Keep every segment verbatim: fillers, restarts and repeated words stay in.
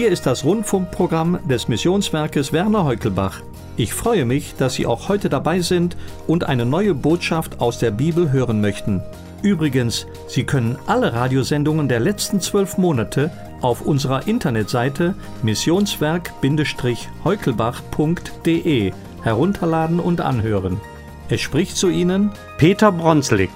Hier ist das Rundfunkprogramm des Missionswerkes Werner Heukelbach. Ich freue mich, dass Sie auch heute dabei sind und eine neue Botschaft aus der Bibel hören möchten. Übrigens, Sie können alle Radiosendungen der letzten zwölf Monate auf unserer Internetseite missionswerk heukelbach punkt de herunterladen und anhören. Es spricht zu Ihnen Peter Bronslik.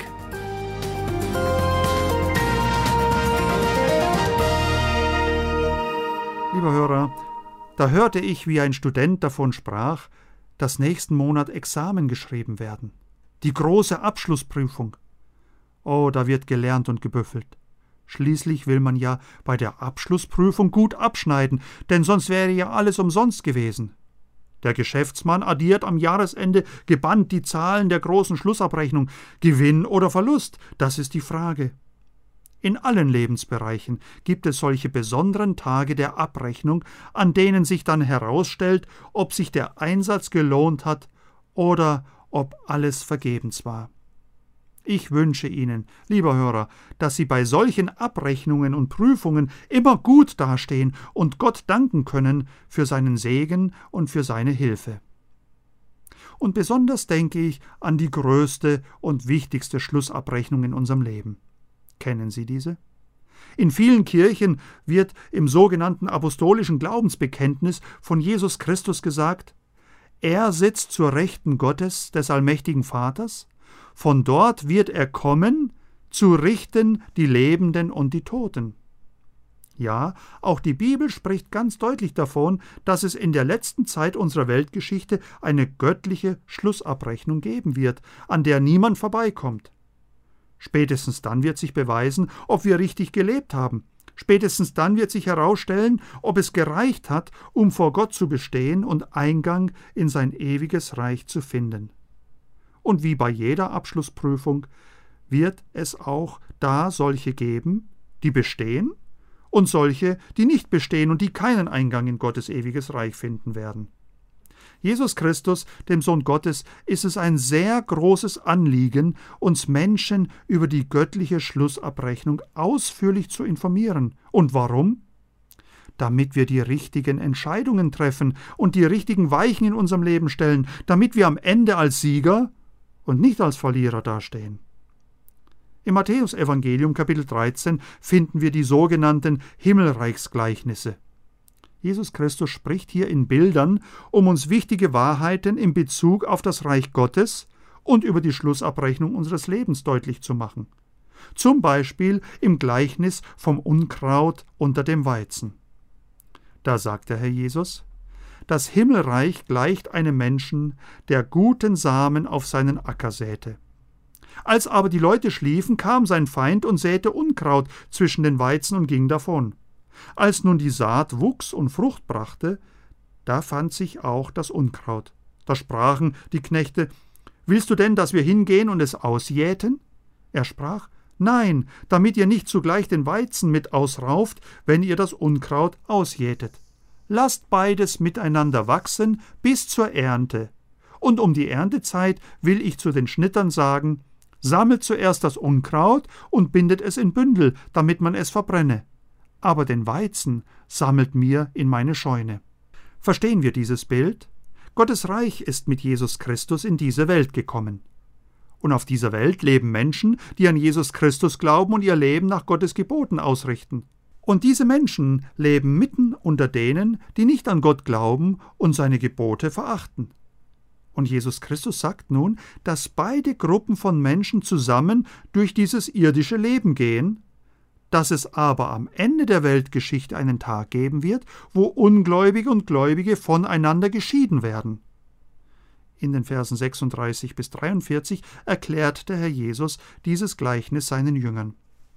Lieber Hörer, da hörte ich, wie ein Student davon sprach, dass nächsten Monat Examen geschrieben werden. Die große Abschlussprüfung. Oh, da wird gelernt und gebüffelt. Schließlich will man ja bei der Abschlussprüfung gut abschneiden, denn sonst wäre ja alles umsonst gewesen. Der Geschäftsmann addiert am Jahresende gebannt die Zahlen der großen Schlussabrechnung. Gewinn oder Verlust, das ist die Frage. In allen Lebensbereichen gibt es solche besonderen Tage der Abrechnung, an denen sich dann herausstellt, ob sich der Einsatz gelohnt hat oder ob alles vergebens war. Ich wünsche Ihnen, lieber Hörer, dass Sie bei solchen Abrechnungen und Prüfungen immer gut dastehen und Gott danken können für seinen Segen und für seine Hilfe. Und besonders denke ich an die größte und wichtigste Schlussabrechnung in unserem Leben. Kennen Sie diese? In vielen Kirchen wird im sogenannten apostolischen Glaubensbekenntnis von Jesus Christus gesagt: Er sitzt zur Rechten Gottes, des allmächtigen Vaters, von dort wird er kommen, zu richten die Lebenden und die Toten. Ja, auch die Bibel spricht ganz deutlich davon, dass es in der letzten Zeit unserer Weltgeschichte eine göttliche Schlussabrechnung geben wird, an der niemand vorbeikommt. Spätestens dann wird sich beweisen, ob wir richtig gelebt haben. Spätestens dann wird sich herausstellen, ob es gereicht hat, um vor Gott zu bestehen und Eingang in sein ewiges Reich zu finden. Und wie bei jeder Abschlussprüfung wird es auch da solche geben, die bestehen, und solche, die nicht bestehen und die keinen Eingang in Gottes ewiges Reich finden werden. Jesus Christus, dem Sohn Gottes, ist es ein sehr großes Anliegen, uns Menschen über die göttliche Schlussabrechnung ausführlich zu informieren. Und warum? Damit wir die richtigen Entscheidungen treffen und die richtigen Weichen in unserem Leben stellen, damit wir am Ende als Sieger und nicht als Verlierer dastehen. Im Matthäusevangelium Kapitel dreizehn finden wir die sogenannten Himmelreichsgleichnisse. Jesus Christus spricht hier in Bildern, um uns wichtige Wahrheiten in Bezug auf das Reich Gottes und über die Schlussabrechnung unseres Lebens deutlich zu machen. Zum Beispiel im Gleichnis vom Unkraut unter dem Weizen. Da sagt der Herr Jesus: Das Himmelreich gleicht einem Menschen, der guten Samen auf seinen Acker säte. Als aber die Leute schliefen, kam sein Feind und säte Unkraut zwischen den Weizen und ging davon. Als nun die Saat wuchs und Frucht brachte, da fand sich auch das Unkraut. Da sprachen die Knechte: Willst du denn, dass wir hingehen und es ausjäten? Er sprach: Nein, damit ihr nicht zugleich den Weizen mit ausrauft, wenn ihr das Unkraut ausjätet. Lasst beides miteinander wachsen bis zur Ernte. Und um die Erntezeit will ich zu den Schnittern sagen: Sammelt zuerst das Unkraut und bindet es in Bündel, damit man es verbrenne. Aber den Weizen sammelt mir in meine Scheune. Verstehen wir dieses Bild? Gottes Reich ist mit Jesus Christus in diese Welt gekommen. Und auf dieser Welt leben Menschen, die an Jesus Christus glauben und ihr Leben nach Gottes Geboten ausrichten. Und diese Menschen leben mitten unter denen, die nicht an Gott glauben und seine Gebote verachten. Und Jesus Christus sagt nun, dass beide Gruppen von Menschen zusammen durch dieses irdische Leben gehen, dass es aber am Ende der Weltgeschichte einen Tag geben wird, wo Ungläubige und Gläubige voneinander geschieden werden. In den Versen sechsunddreißig bis dreiundvierzig erklärt der Herr Jesus dieses Gleichnis seinen Jüngern.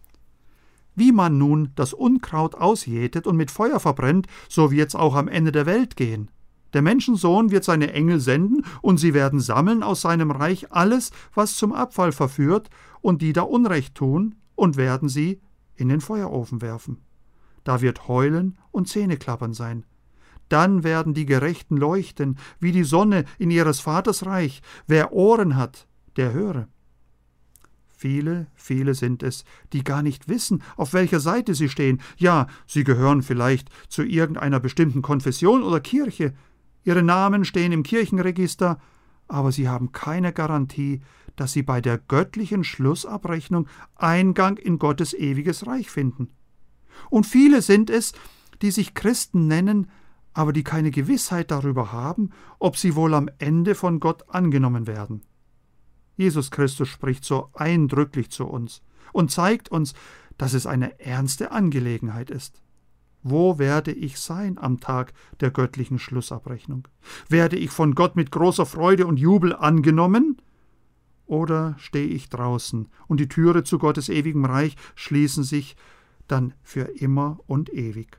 Wie man nun das Unkraut ausjätet und mit Feuer verbrennt, so wird's auch am Ende der Welt gehen. Der Menschensohn wird seine Engel senden, und sie werden sammeln aus seinem Reich alles, was zum Abfall verführt, und die da Unrecht tun, und werden sie in den Feuerofen werfen. Da wird Heulen und Zähneklappern sein. Dann werden die Gerechten leuchten, wie die Sonne in ihres Vaters Reich. Wer Ohren hat, der höre. Viele, viele sind es, die gar nicht wissen, auf welcher Seite sie stehen. Ja, sie gehören vielleicht zu irgendeiner bestimmten Konfession oder Kirche. Ihre Namen stehen im Kirchenregister, aber sie haben keine Garantie, dass sie bei der göttlichen Schlussabrechnung Eingang in Gottes ewiges Reich finden. Und viele sind es, die sich Christen nennen, aber die keine Gewissheit darüber haben, ob sie wohl am Ende von Gott angenommen werden. Jesus Christus spricht so eindrücklich zu uns und zeigt uns, dass es eine ernste Angelegenheit ist. Wo werde ich sein am Tag der göttlichen Schlussabrechnung? Werde ich von Gott mit großer Freude und Jubel angenommen? Oder stehe ich draußen und die Türe zu Gottes ewigem Reich schließen sich dann für immer und ewig?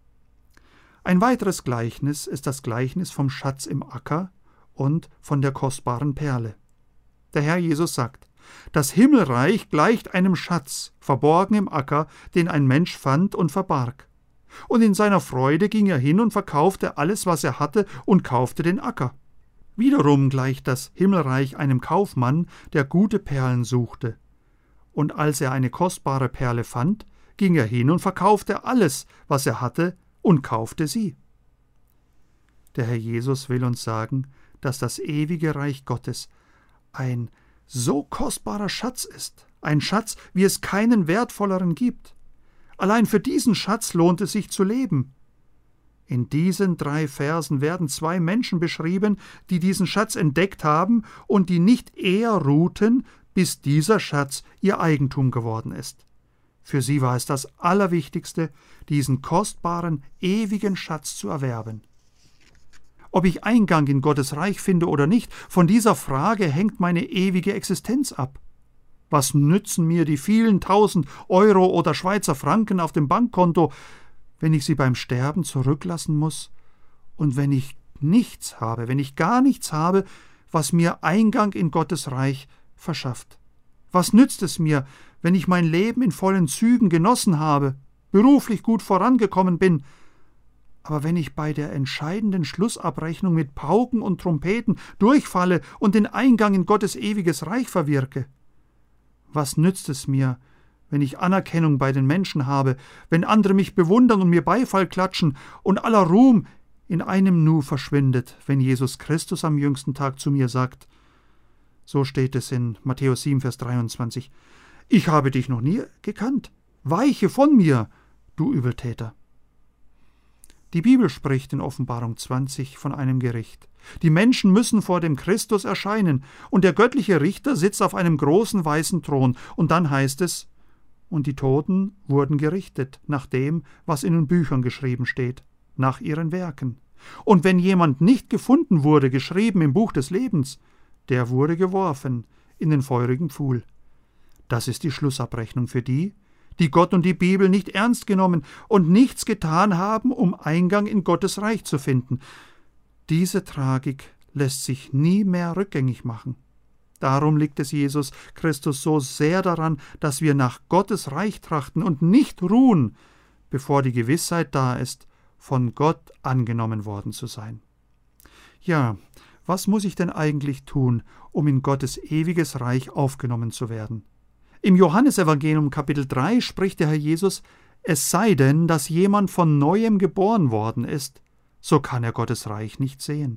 Ein weiteres Gleichnis ist das Gleichnis vom Schatz im Acker und von der kostbaren Perle. Der Herr Jesus sagt, das Himmelreich gleicht einem Schatz, verborgen im Acker, den ein Mensch fand und verbarg. Und in seiner Freude ging er hin und verkaufte alles, was er hatte, und kaufte den Acker. Wiederum gleicht das Himmelreich einem Kaufmann, der gute Perlen suchte. Und als er eine kostbare Perle fand, ging er hin und verkaufte alles, was er hatte, und kaufte sie. Der Herr Jesus will uns sagen, dass das ewige Reich Gottes ein so kostbarer Schatz ist, ein Schatz, wie es keinen wertvolleren gibt. Allein für diesen Schatz lohnt es sich zu leben. In diesen drei Versen werden zwei Menschen beschrieben, die diesen Schatz entdeckt haben und die nicht eher ruhten, bis dieser Schatz ihr Eigentum geworden ist. Für sie war es das Allerwichtigste, diesen kostbaren, ewigen Schatz zu erwerben. Ob ich Eingang in Gottes Reich finde oder nicht, von dieser Frage hängt meine ewige Existenz ab. Was nützen mir die vielen tausend Euro oder Schweizer Franken auf dem Bankkonto, wenn ich sie beim Sterben zurücklassen muss und wenn ich nichts habe, wenn ich gar nichts habe, was mir Eingang in Gottes Reich verschafft? Was nützt es mir, wenn ich mein Leben in vollen Zügen genossen habe, beruflich gut vorangekommen bin, aber wenn ich bei der entscheidenden Schlussabrechnung mit Pauken und Trompeten durchfalle und den Eingang in Gottes ewiges Reich verwirke? Was nützt es mir, wenn ich Anerkennung bei den Menschen habe, wenn andere mich bewundern und mir Beifall klatschen und aller Ruhm in einem Nu verschwindet, wenn Jesus Christus am jüngsten Tag zu mir sagt, so steht es in Matthäus sieben, Vers dreiundzwanzig, ich habe dich noch nie gekannt, weiche von mir, du Übeltäter. Die Bibel spricht in Offenbarung zwanzig von einem Gericht. Die Menschen müssen vor dem Christus erscheinen, und der göttliche Richter sitzt auf einem großen weißen Thron, und dann heißt es, und die Toten wurden gerichtet nach dem, was in den Büchern geschrieben steht, nach ihren Werken. Und wenn jemand nicht gefunden wurde, geschrieben im Buch des Lebens, der wurde geworfen in den feurigen Pfuhl. Das ist die Schlussabrechnung für die, die Gott und die Bibel nicht ernst genommen und nichts getan haben, um Eingang in Gottes Reich zu finden. Diese Tragik lässt sich nie mehr rückgängig machen. Darum liegt es Jesus Christus so sehr daran, dass wir nach Gottes Reich trachten und nicht ruhen, bevor die Gewissheit da ist, von Gott angenommen worden zu sein. Ja, was muss ich denn eigentlich tun, um in Gottes ewiges Reich aufgenommen zu werden? Im Johannesevangelium Kapitel drei spricht der Herr Jesus, es sei denn, dass jemand von Neuem geboren worden ist, so kann er Gottes Reich nicht sehen.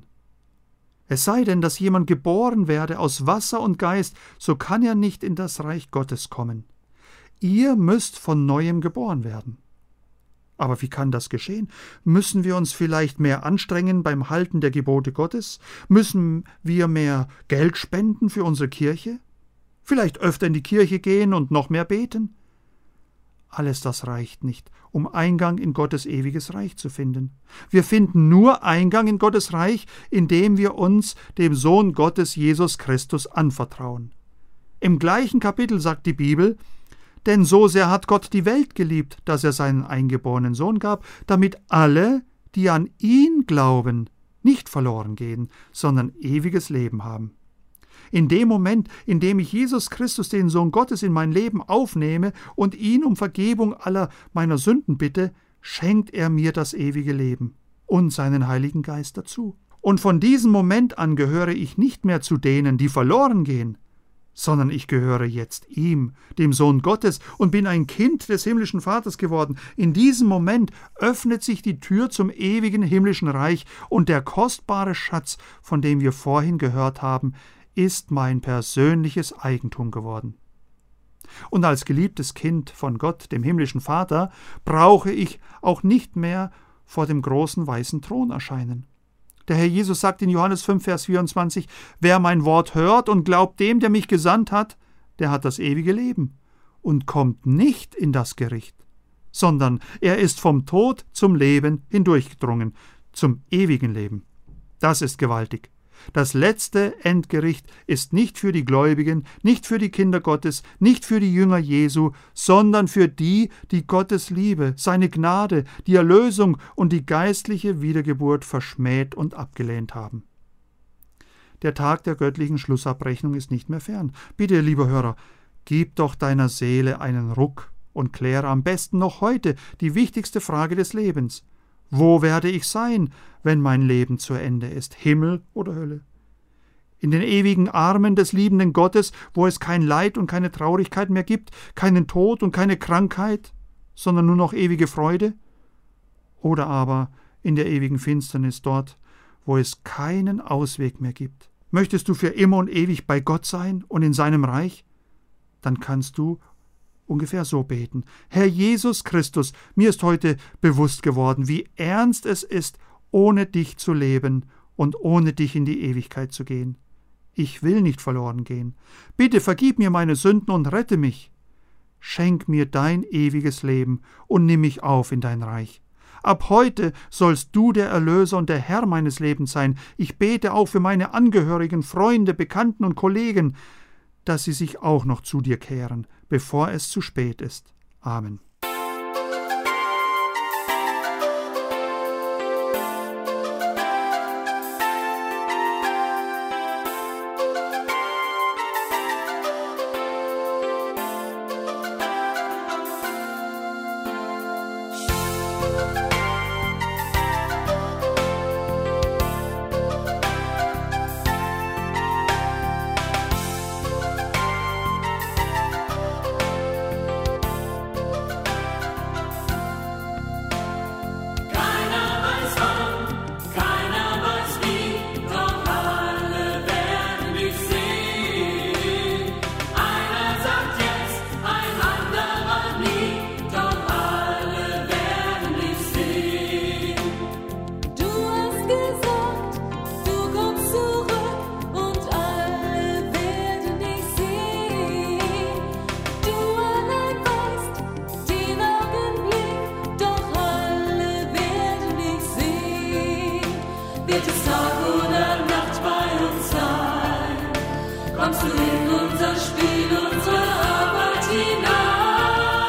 Es sei denn, dass jemand geboren werde aus Wasser und Geist, so kann er nicht in das Reich Gottes kommen. Ihr müsst von Neuem geboren werden. Aber wie kann das geschehen? Müssen wir uns vielleicht mehr anstrengen beim Halten der Gebote Gottes? Müssen wir mehr Geld spenden für unsere Kirche? Vielleicht öfter in die Kirche gehen und noch mehr beten? Alles das reicht nicht, um Eingang in Gottes ewiges Reich zu finden. Wir finden nur Eingang in Gottes Reich, indem wir uns dem Sohn Gottes Jesus Christus anvertrauen. Im gleichen Kapitel sagt die Bibel, denn so sehr hat Gott die Welt geliebt, dass er seinen eingeborenen Sohn gab, damit alle, die an ihn glauben, nicht verloren gehen, sondern ewiges Leben haben. In dem Moment, in dem ich Jesus Christus, den Sohn Gottes, in mein Leben aufnehme und ihn um Vergebung aller meiner Sünden bitte, schenkt er mir das ewige Leben und seinen Heiligen Geist dazu. Und von diesem Moment an gehöre ich nicht mehr zu denen, die verloren gehen, sondern ich gehöre jetzt ihm, dem Sohn Gottes, und bin ein Kind des himmlischen Vaters geworden. In diesem Moment öffnet sich die Tür zum ewigen himmlischen Reich, und der kostbare Schatz, von dem wir vorhin gehört haben, ist mein persönliches Eigentum geworden. Und als geliebtes Kind von Gott, dem himmlischen Vater, brauche ich auch nicht mehr vor dem großen weißen Thron erscheinen. Der Herr Jesus sagt in Johannes fünf, Vers vierundzwanzig, »Wer mein Wort hört und glaubt dem, der mich gesandt hat, der hat das ewige Leben und kommt nicht in das Gericht, sondern er ist vom Tod zum Leben hindurchgedrungen, zum ewigen Leben.« Das ist gewaltig. Das letzte Endgericht ist nicht für die Gläubigen, nicht für die Kinder Gottes, nicht für die Jünger Jesu, sondern für die, die Gottes Liebe, seine Gnade, die Erlösung und die geistliche Wiedergeburt verschmäht und abgelehnt haben. Der Tag der göttlichen Schlussabrechnung ist nicht mehr fern. Bitte, lieber Hörer, gib doch deiner Seele einen Ruck und kläre am besten noch heute die wichtigste Frage des Lebens. Wo werde ich sein, wenn mein Leben zu Ende ist? Himmel oder Hölle? In den ewigen Armen des liebenden Gottes, wo es kein Leid und keine Traurigkeit mehr gibt, keinen Tod und keine Krankheit, sondern nur noch ewige Freude? Oder aber in der ewigen Finsternis dort, wo es keinen Ausweg mehr gibt? Möchtest du für immer und ewig bei Gott sein und in seinem Reich? Dann kannst du ungefähr so beten: Herr Jesus Christus, mir ist heute bewusst geworden, wie ernst es ist, ohne dich zu leben und ohne dich in die Ewigkeit zu gehen. Ich will nicht verloren gehen. Bitte vergib mir meine Sünden und rette mich. Schenk mir dein ewiges Leben und nimm mich auf in dein Reich. Ab heute sollst du der Erlöser und der Herr meines Lebens sein. Ich bete auch für meine Angehörigen, Freunde, Bekannten und Kollegen, dass sie sich auch noch zu dir kehren, bevor es zu spät ist. Amen. Wird es Tag oder Nacht bei uns sein? Kommst du in unser Spiel, unsere Arbeit hinein?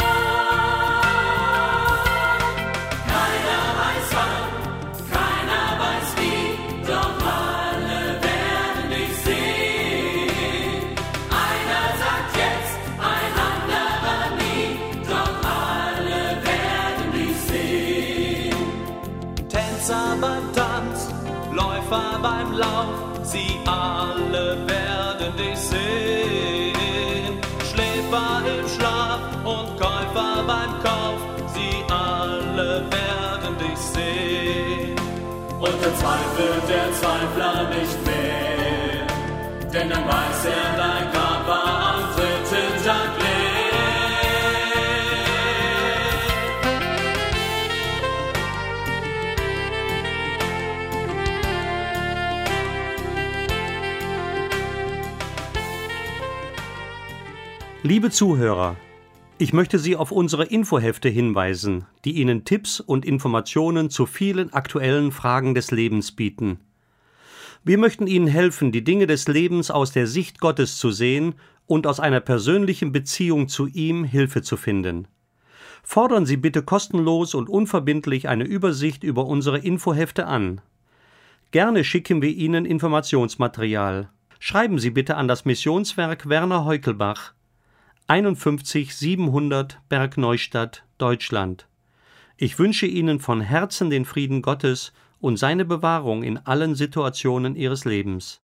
Keiner weiß wann, keiner weiß wie, doch alle werden dich sehen. Einer sagt jetzt, ein anderer nie, doch alle werden dich sehen. Tänzer beim Tanz, Läufer beim Lauf, sie alle werden dich sehen. Schläfer im Schlaf und Käufer beim Kauf, sie alle werden dich sehen. Und zweifelt der Zweifler nicht mehr, denn dann weiß er, dein Grab war am dritten Tag leer. Liebe Zuhörer, ich möchte Sie auf unsere Infohefte hinweisen, die Ihnen Tipps und Informationen zu vielen aktuellen Fragen des Lebens bieten. Wir möchten Ihnen helfen, die Dinge des Lebens aus der Sicht Gottes zu sehen und aus einer persönlichen Beziehung zu ihm Hilfe zu finden. Fordern Sie bitte kostenlos und unverbindlich eine Übersicht über unsere Infohefte an. Gerne schicken wir Ihnen Informationsmaterial. Schreiben Sie bitte an das Missionswerk Werner Heukelbach, einundfünfzig siebenhundert Bergneustadt, Deutschland. Ich wünsche Ihnen von Herzen den Frieden Gottes und seine Bewahrung in allen Situationen Ihres Lebens.